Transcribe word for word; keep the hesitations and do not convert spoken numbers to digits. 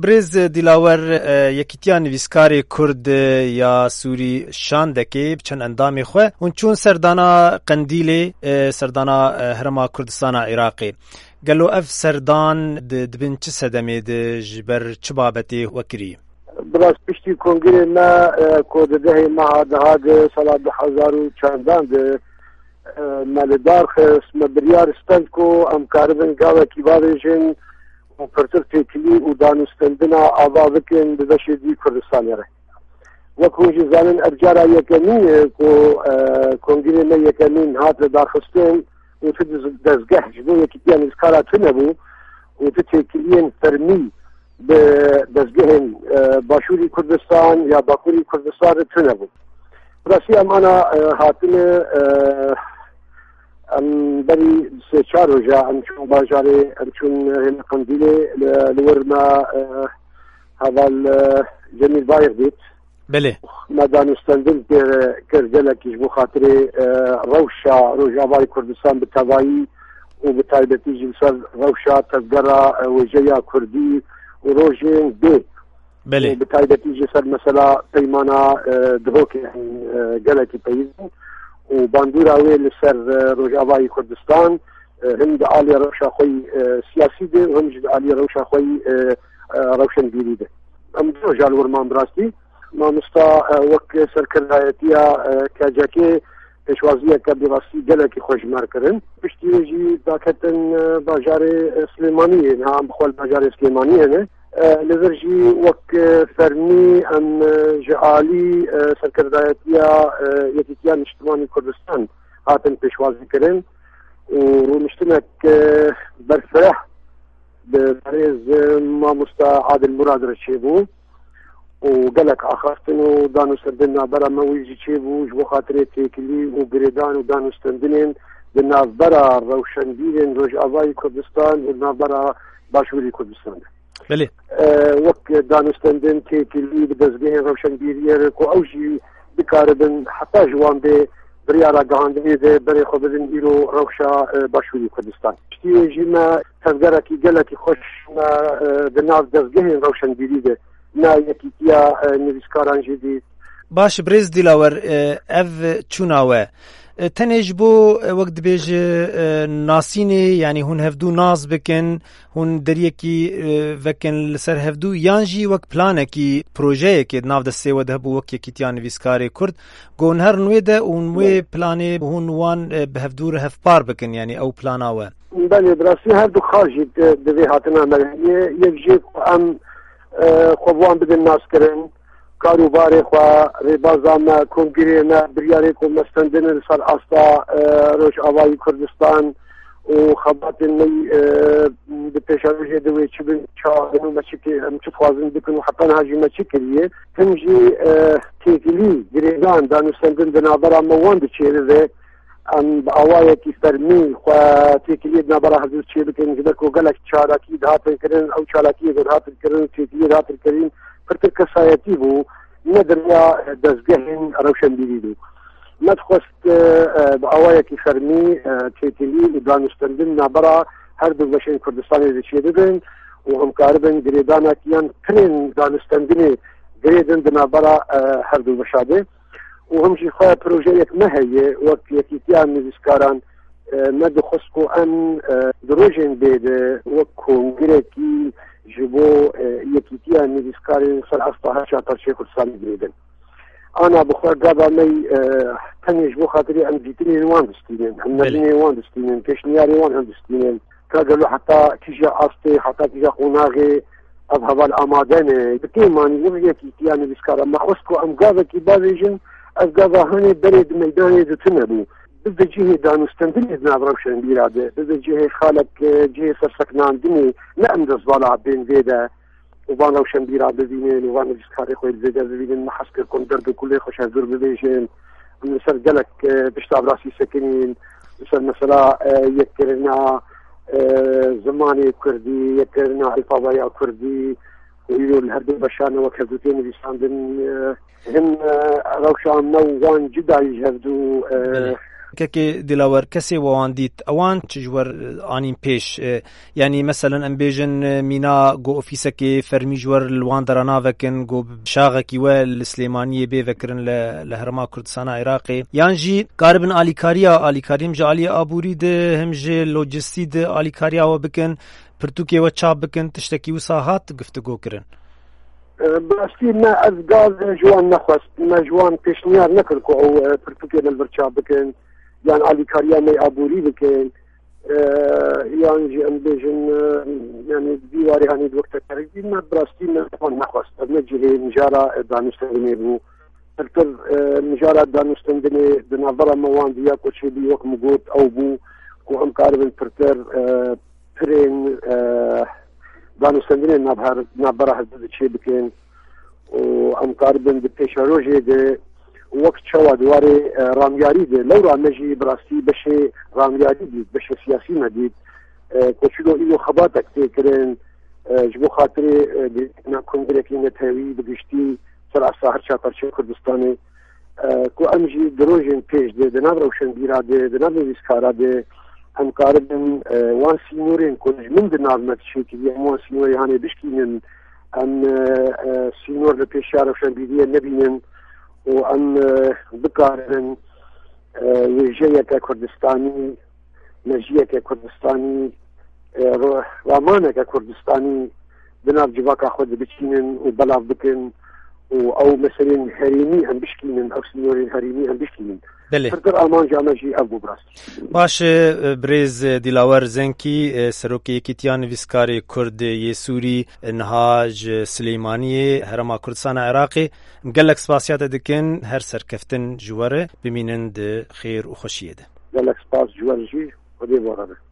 برز دیلاور یکیتیا نویسکاری کرد یا سوری شاندکی بچن اندامی خواه اون چون سردانا قندیلی سردانا هرما کردستان عراقی گلو اف سردان دبن چه سدمی ده جبر چه بابتی وکری؟ براس پشتی کنگره ما کودده ما دهاد سال دو هزار و چندان ده مالدار خس مبریار استند کو امکاربن گاوه کی بارجن و پرتر تکلی و دانستندنا آوازکن ببشدی کردستان یاره وکو جزانن ارجارا یکنی کو کنگره ما یکنین هات دارخستین و تو دزگه جبو یکی بیان ازکارا تو نبو و تو تکلین فرمی بدزگهن باشوری کردستان یا باکوری کردستان تو نبو راسی ام انا هاتم ام بری سه چهار روزا ام چون باجاره ام چون هن قندیله لورما هذا جميل بايغ بيت بله ما دانستندن كرجلك يجبو خاطري روشا روجا باي كردستان بالتبعي وبالتالي جلسة روشا تذكرة وجيا كردي وروجين بي بله وبالتالي جلسة مثلا بيمانا دروكي يعني جلكي بيزن وباندورا ويل سر روجا باي كردستان هم دعالي روشا خوي سياسي دي وهم دعالي روشا خوي روشن بيري دي ام روجا الورمان براستي ما مستا وك سركردايتيا كاجاكي پێشوازیە کە بێڕاستی گەلێکی خۆشمار کردن پشتیوێژی داکەتن باژارێ سلێمانیە هەم بخۆل باژارێ سلێمانیەنێ لەبەرژی وەک فەرمی ئەم ji عالی سەرکردایەتیە یەکێتیان نیشتمانی کوردستان هاتن پێشوازیکردن و ڕوونیشتنێک بەرفرە بەڕێز مامۆستا عادل مراد رەچێ بوو وقالك آخرتن ودانو سردنا برا مويجي تشيبوش وخاطري تيكلي وقريدان ودانو استندنين دنا برا روشن بيرين روج آباي كردستان ودنا برا باشوري كردستان بلي أه وك دانو استندن تيكلي بدزبين روشن بيرير كو اوجي بكاردن حتى جوان بي بريارا قهاندني دي بري خبرن إيرو روشا باشوري كردستان شتي جيما تذكركي قالكي خوش دنا دزبين روشن بيرير نا یکیتیا نویسکاران جدید باش برز دیلاور اف چوناوه تنج بو وقت بیج ناسینه یعنی هون هفدو ناز بکن هون دریکی وکن لسر هفدو یانجی وقت پلانه کی پروژه که ناو دسته و ده بو وقت یکیتیا نویسکاری کرد گون هر نوی ده اون نوی پلانه هون وان به هفدو رو هفپار بکن یعنی او پلاناوه بله براسی هر دو خارجی دوی هاتنا ملیه یک جیب ام خوبوان بدن ناس کرن کاروباری خوا ریبازان کنگرینا بریاری کو مستندن سر استا روش آوایی کردستان و خبات نی به پیشروی دوی چبن چهارم مچکی هم چه خوازن بکن و حتی نهاجی مچکیه همجی تیکلی گریدان دانستندن دنابرا موان بچیره ام باوایه کی فرمی خو تیکلی دنابرا حضور چی بکن جبر کو گلک چاراکی دهاتن کرن او چالاکی دهاتن کرن تیکلی دهاتن کرن پرتر کسایتی بو ندریا دزگهن روشن بیدو مدخست باوایه کی فرمی تیکلی دانستندن نابرا هر دو بشین کردستانی چی بکن و هم کاربن گریدانا کیان ترین دانستندنی گریدن دنابرا هر دو بشاده وهم شي خويا بروجيك ما هي وقت يكيتيان نويسكاران ما دخسكو ان دروجين بيد وكو غريكي جبو يكيتيان نويسكارين سر اصطها شاطر شيخ السامي جريدن انا بخويا قابا مي تاني جبو خاطري ام جيتني نوان دستينين ام نبيني نوان دستينين كشنياري وان دستينين كاقلو حتى كيجا اصطي حتى كيجا خوناغي اذهب الامادين بكيمان يكيتيان نويسكاران ما خسكو ام قابا كي باريجن از گاهانی برید میدانی دتنه بو بده جهه دانستندنی نابروشن بیراده بده جهه خالق جهه سرسکناندنی نه انداز بالا بین ویده و بان روشن بیراده بینین و بان جسکاری خویل زیده بینین محسکر کن درد کلی خوش از دور ببیشین مثل گلک بشتاب راسی سکنین مثل مثلا یک کرنا زمانی کردی یک کرنا الفابایا کردی ويقول هردو بشان وكذوتين بيساندن هم روشان نوان جدا يجهدو که دلاور کسی وان دیت اوان چجور آنیم پیش یعنی مثلا ام بیجن مینا گو افیسه که فرمی جور لوان درنا وکن گو شاغه کی ول سلیمانی به وکرن لهرما کردستان عراقی یان جی قاربن الیکاریا الیکاریم جالی ابوری ده هم جه لوجستی ده الیکاریا و بکن پرتوکی و چاب بکن تشتکی و ساحات گفتگو کرن براستی ما از گاز جوان نخواست ما جوان پیشنیار نکرد که او پرتوکی نلبر چاب بکن یان الیکاریا می ابوری بکن یان جی ام بیجن یعنی دیواری هانی دوکتر کردی ما براستی ما نخواست نجری مجارا دانستنی بو تر مجارا دانستنی بنابرا موان دیا کوچی دی وقت مگود او بو کو هم کاربن پرتر پرین دانستنی نبهر نبرا حد چی بکن و هم کاربن بپیش روزی ده وقت شوا دواره رامیاری ده لو رامجی براستی بشه رامیاری دید بشه سیاسی ندید کوچلو ایو خباتک تکرن جبو خاطر نا کنگرکی نتاوی بگشتی سر اصلا هرچا پرچه کردستانه کو امجی دروژن پیش ده دناب روشن بیرا ده دناب ویسکارا ده هم کاربن وان سینورین کنج من دناب مکشی که وان سینوری هانه بشکینن هم سینور لپیش روشن بیدیه نبینن و ام بکارن ویژه که کردستانی نجیه که کردستانی رامانه که کردستانی بناب جواکا خود بچینن و بلاف بکن و او مثلا هریمی هم بشکینن او سنورین هریمی هم بشکینن فرقر آمان جامجی ابو براست باش برز دلاور زنکی سروکی یکیتیان ویسکاری کرد یسوری نهاج سلیمانی هرما کردستان عراقی مقلق سپاسیات دکن هر سرکفتن جواره بمینند خیر و خوشیه ده مقلق سپاس جوار جی و دی بارده